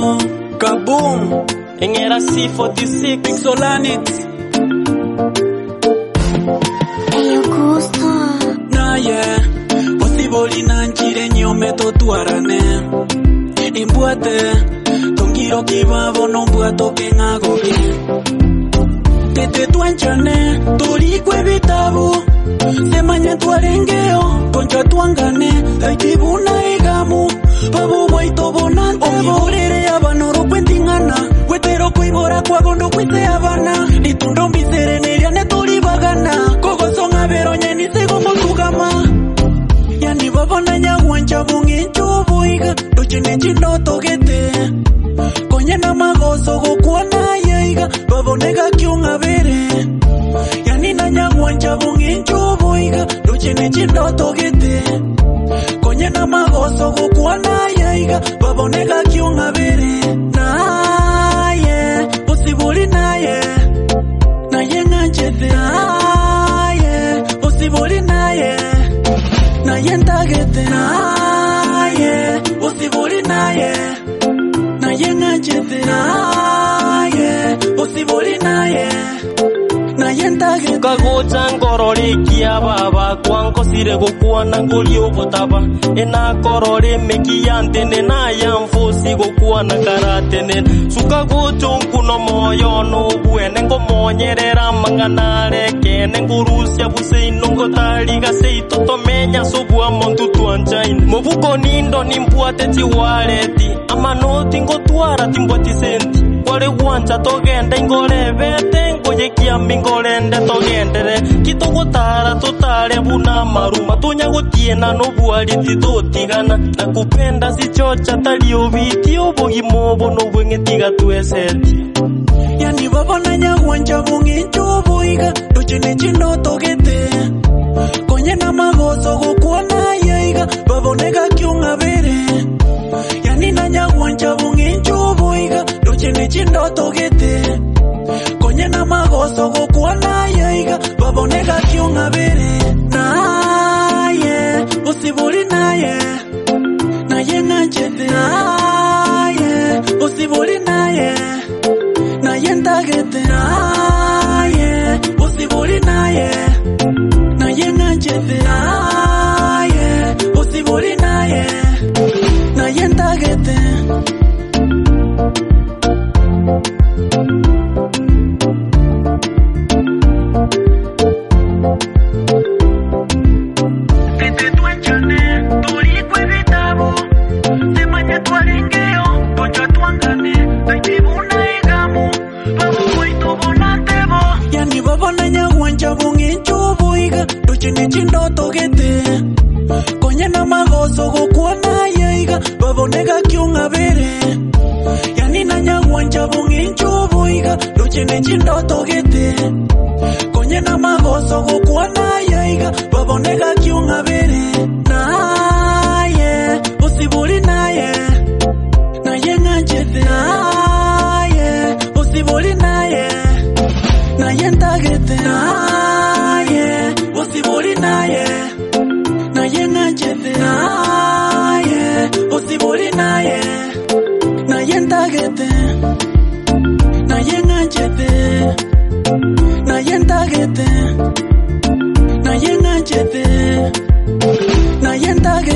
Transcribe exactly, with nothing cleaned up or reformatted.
Kaboom en era C forty-six Pixolanit Eyo gusto Naye Posiboli nanchire nyome totuarane Imbuate Tongiro kibabo no mbuato kengagoge Tete tuanchane Torikwe vitabu Semanya tuarengeo Concha tuangane Taikibuna egamu Pabo waito bonante Omiborere abanoro kwentingana Wetero kuibora kwa gondo kwite abana Nitundo mbisere neriane tori bagana Kogo songa veroñe ni sego motugama Yani babona nyaguancha bungi nchubuiga Dochene chino togete Konye na magoso gokuana yeiga Babonega kiunga vere Yani na nyaguancha bungi nchubuiga Dochene chino togete Konye na magoso gokuana yeiga Babonega kiunga vere Naye Posibuli naye Naye nganchete Naye Posibuli naye Naye ntagete Naye Posibuli naye Naye nganchete Naye Posibuli naye Naye ntagete Kagocha ngorore kia baba Kwanko sire gokuana ngolio botaba Ena korore mekiyante nena yamfosi gokuana karatene Suka gocho nkuno moyo no buene ngo monyerera manganare Kene ngurusia buse inongo taliga seito tomenya sobua montu tuanchain Mobuko nindo nimpuate tiwareti Ama no tingo tuara timbuati senti Kore guancha togenda ingore vete Ngoye kia mingorende togendere Kito gotara totare buna maruma Tonya gotiena no buari titotigana Na kupenda si chocha talio viti Obogi mobo no buenge tiga tueseti Yani babona nyaguancha bungi nchubuiga Dochene chino togete Konye na magoso gokuana yeiga Babonega kiunga vere Yani na nyaguancha bungi nchubuiga Dochene chino togete Konye na magoso gokuana yeiga Babonega kiunga vere Naye Posibuli naye Naye nganchete Naye Posibuli naye Naye ntagete Naye Posibuli naye Naye nganchete Naye Posibuli naye Naye ntagete Tete tuanchane Torikwe vitabu Semanya tuarengeo Concha tuangane Taikibuna egamu Pabo waito bonantebo Yani babona nyaguancha bungi nchubuiga Dochene chino togete Konye na magoso gokuana yeiga Babonega kiunga vere Yani na nyaguancha bungi nchubuiga Dochene chino togete Konye na magoso gokuana yeiga Babonega kiunga vere Naye Posibuli naye Naye nganchete Naye Posibuli naye Naye ntagete Naye Posibuli naye Naye nganchete Naye Posibuli naye Naye ntagete Naye nganchete Naye ntagete Naye nganchete Naye ntagete